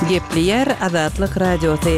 Gepli Azatlyk Radiosu.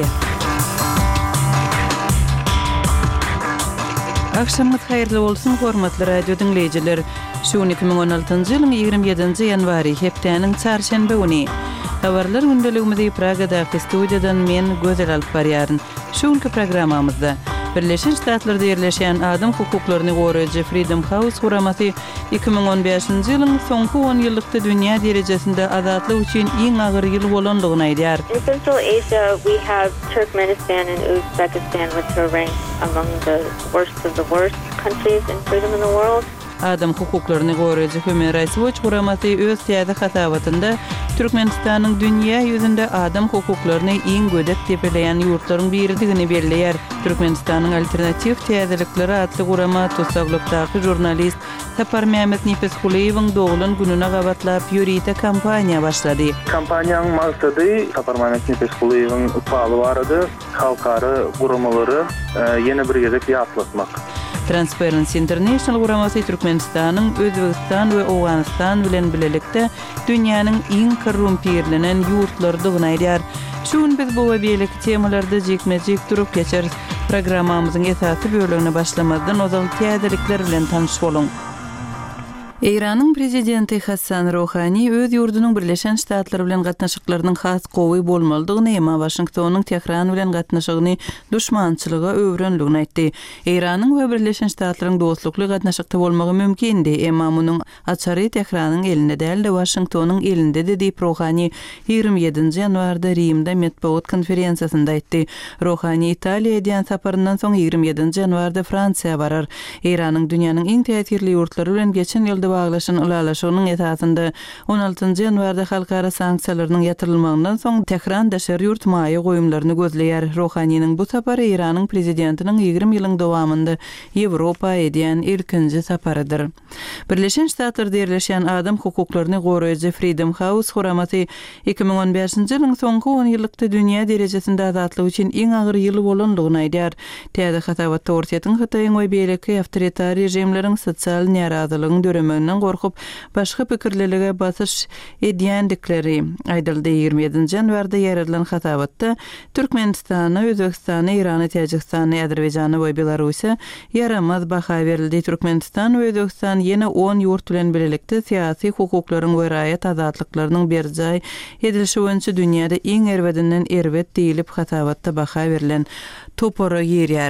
Akşamınız hayırlı olsun hormatly radio dinleyijiler. Şu 2016-njy ýylyň 27-nji ýanwary hepdeniň çarşembe güni. Habarlar gündeligimizi Pragadaky studiýadan men Gözel alyp barýaryn. Şuňky programmamyzda Birleşen Ştatlarda ýerleşen adam hukuklaryny goraýjy Freedom House guramasy 2015-nji ýylyň soňky 10 ýyllykda dünýä derejesinde azatlyk üçin iň agyr ýyl bolandygyny aýdýar. In Central Asia, we have Turkmenistan and Uzbekistan, which are ranked among the worst of the worst countries in freedom in the world. Adam hukuklaryny goraýjy Human Rights Watch guramasy öz täze hatabatynda Türkmenistanyň dünýä ýüzünde adam hukuklaryny iň gödek tepeleýän ýurtlaryň biridigini belleýär. Türkmenistanyň alternativ täzelikleri adly gurama Tosaglykdaky jurnalist Sapar Mehmet Nefeskuleýewiň dogulun gününe gabatlap ýüride kampaniýa başlady. Kampaniýanyň maksady Sapar Mehmet Nefeskuleýewiň upaly barady, halkary guramalary ýene bir gezek ýatlatmak. Transparency International guramasy Türkmenistanyň Özbegistan we Awganistan bilen bilelikde dünýäniň iň korrumpirlenen ýurtlarydygyny aýdýar. Şuň biz bu we beýleki temalarda jekmejek durup geçer. Programmamyzyň esasy bölümine başlamadan ozal täzelikler bilen tanyş bolun. Iranyň prezidenti Hassan Rouhani öz ýurdunyň Birleşen Ştatlar bilen gatnaşyklarynyň has gowy bolmalydygyny ema Washingtonyň Tehran bilen gatnaşygyny düşmançylyga öwrenligini aýtdy. Iranyň we Birleşen Ştatlaryň dostlukly gatnaşykda bolmagy mümkindi, ema munyň açary Tehranyň elinde däl de Washingtonyň elinde diýip Rouhani 27-nji ýanwarda Rimde medeniýet konferensiýasynda aýtdy. Rouhani Italiýa edýän saparyndan soň 27-nji ýanwarda Fransiýa barar. Iranyň dünýäniň iň täsirli ýurtlary bilen geçen ýylda baglaşan ulalaşygynyň esasynda 16-njy ýanwarda halkara sanksiýalarynyň ýatyrylmagyndan soň Tehran daşary ýurt maýa goýumlaryny gözleýär. Rouhanyň bu sapary Iranyň prezidentiniň 20 ýylyň dowamynda Ýewropa edýän ilkinji saparydyr. Birleşen Ştatlarda ýerleşen adam hukuklaryny goraýjy Freedom House guramasy 2015-nji ýylyň soňky 10 ýyllykda dünýä derejesinde azatlyk üçin iň agyr ýyl bolandygyny aýdýar. Täze hatabatda ortaýan Hitaýyň we beýleki awtoritar rejimleriň sosial narazylygyny döremeginden gorkup başga pikirlerige basyş edýändikleri aýdyldy. 27-nji ýanwarda ýaradylan hatabatda Türkmenistany, Özbegistany, Irany, Täjikistany, Azerbaýjany we Belarusiýa yaramaz baha berildi. Türkmenistan we Özbegistan ýene 10 ýurt bilen bilelikde syýasy hukuklaryň we raýat azatlyklarynyň berjay edilişi boýunça dünýäde iň erwedinden erwet diýilip hatabatda baha berilen topora ýerýär.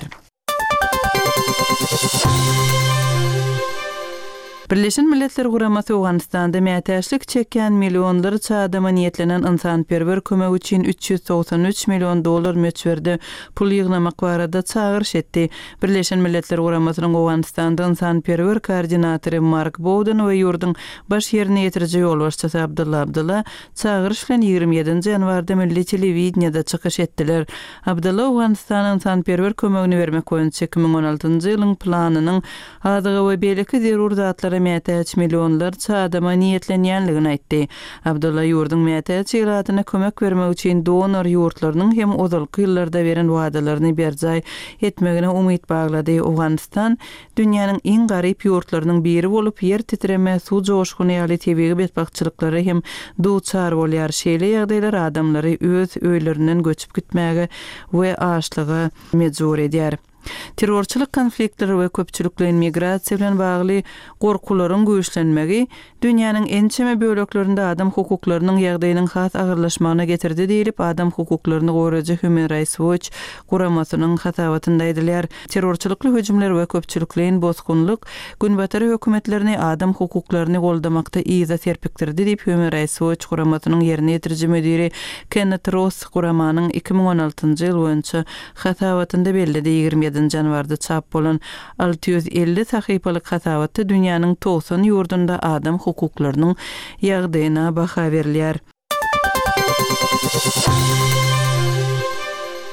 Birleşen Milletler guramasy Awganistanda mätäçlik çeken milyonlarça adama niýetlenen insanperwer kömek üçin $393 million meçberde pul ýygnamak barada çağırış etdi. Birleşen Milletler guramasynyň Awganistanda insanperwer koordinatory Mark Bowden we ýurduň baş ýerine ýetiriji ýolbaşçysy Abdullah çağırış bilen 27-nji ýanwarda milli telewizionyada çykyş etdiler. Abdullah Awganistanyň insanperwer kömegini bermek boýunça 2016-njy ýylyň planynyň adygy we beýleki zerur zatlar mätäç milyonlarça adama niýetlenýänligini aýtdy. Abdullah ýurduň mätäç ýylatyna kömek bermek üçin donor ýurtlarynyň hem ozalky ýyllarda beren wadalaryny berjay etmegine umyt baglady. Awganistan dünýäniň iň garyp ýurtlarynyň biri bolup ýer titreme, suw joşguny ýaly tebigi betbakçylyklary hem duçar bolýar. Şeýle ýagdaýlar adamlary öz öýlerinden göçüp gitmäge we açlyga mejbur edýär. Terrorçylyk konfliktleri we köpçülikli migrasiýa bilen bagly gorkularyň güýçlenmegi dünýäniň ençeme böleklerinde adam hukuklarynyň ýagdaýynyň has agyrlaşmagyna getirdi diýilip adam hukuklaryny goraýjy Human Rights Watch guramasynyň hatabatynda aýdylýar. Terrorçylykly höjümler we köpçülikliň bozgunlyk günbatary hökümetlerini adam hukuklaryny goldamakda iýza serpikdirdi diýip Human Rights Watch guramasynyň ýerine ýetiriji müdiri Kenneth Ross guramanyň 2016-njy ýyl boýunça hatabatynda bellidi. 27-nji ýanwarda çap bolan 650 sahypalyk hatabatda dünýäniň 90 ýurdunda adam hukuklarynyň ýagdaýyna baha berilýär.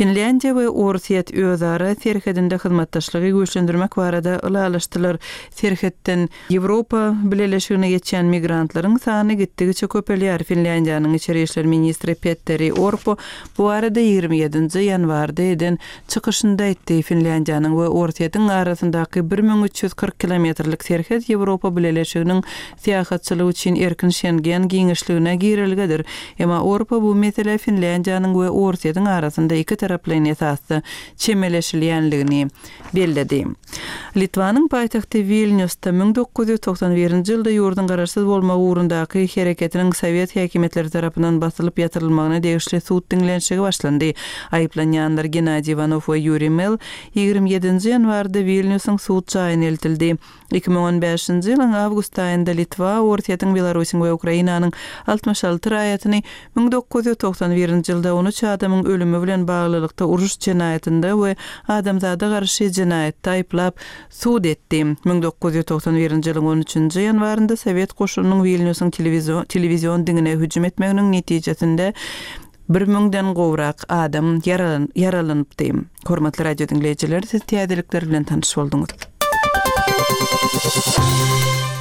Finlandiya we Orsiýet özara serhedinde hyzmatdaşlygy güýçlendirmek barada ulalaşdylar. Serhetden Ýewropa Birleşigine geçen migrantlaryň sany gitdigiçe köpelýär. Finlandiýanyň içeri işler ministri Petteri Orpo bu arada 27-nji ýanwarda eden çykyşynda aýtdy. Finlandiýanyň we Orsiýetiň arasyndaky 1340 kilometrlik serhet Ýewropa Birleşiginiň seýahatçylygy üçin erkin Schengen giňişligine girilgedir. Emma Orpo bu mesele Finlandiýanyň we Orsiýetiň arasynda iki taraplyň esasy çemeleşilýänligini belledi. Litvanyň paýtagty Vilniusda 1991-nji ýylda ýurdun garaşsyz bolma ugrundaky hereketiniň Sowet häkimetleri tarapyndan basylyp ýatyrylymagyna degişli suwt diňlenşigi başlandy. Aýplanýanlar Gennady Ivanov we Yuri Mel 27-nji ýanwarda Vilniusyň suwt çaýyna eltildi. 2015-nji ýylyň awgust aýynda Litwa, Orsiýetiň, Belarusyň we Ukrainanyň 66 raýatyny 1991-nji ýylda 13 adamyň ölümi bilen baglylykda uruş jenaýetinde we adamzada garşy jenaýetde aýplap suwd etdi. 1991-nji ýylyň 13-nji ýanwarynda Sowet goşunynyň Vilniusyň telewizion diňine hüjüm etmeginiň netijesinde 1000-den gowrak adam yaralanypdy. Hormatly radio dinleýijiler, siz täzelikler bilen tanış bolduňuz.